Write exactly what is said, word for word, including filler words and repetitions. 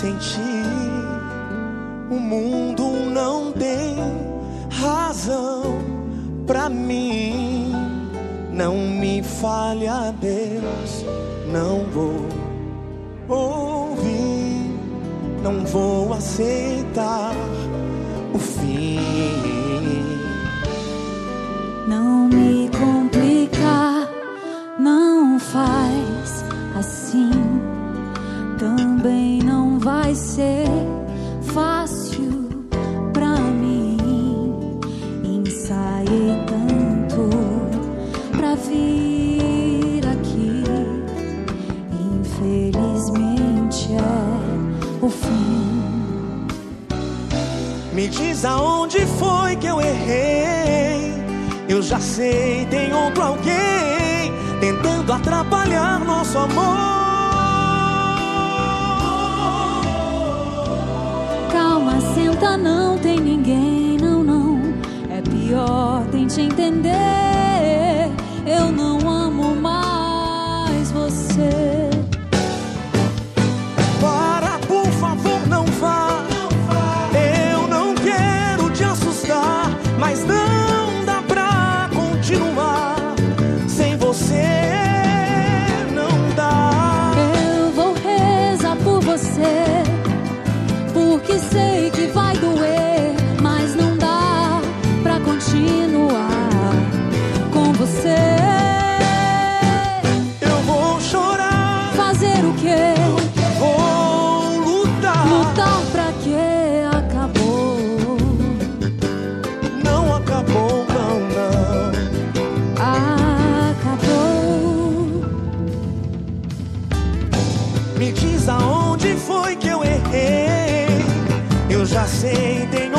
sem ti, o mundo não tem razão pra mim. Não me falha, Deus, não vou ouvir, não vou aceitar o fim. Não me complica, não faz assim. Também não vai ser fácil pra mim. Ensaiei tanto pra vir aqui, infelizmente é o fim. Me diz aonde foi que eu errei. Eu já sei, tem outro alguém tentando atrapalhar nosso amor. Calma, senta, não tem ninguém, não, não. É pior, tente entender. Eu não amo mais você. Para, por favor, não vá. Eu não quero te assustar, mas não dá pra continuar. Sem você não dá. Eu vou rezar por você, porque sei que vai doer, mas não dá pra continuar com você. Eu vou chorar. Fazer o quê? Vou lutar. Lutar pra quê? Acabou. Não acabou, não, não. Acabou. Me diz aonde foi que eu errei. Eu já sei, tem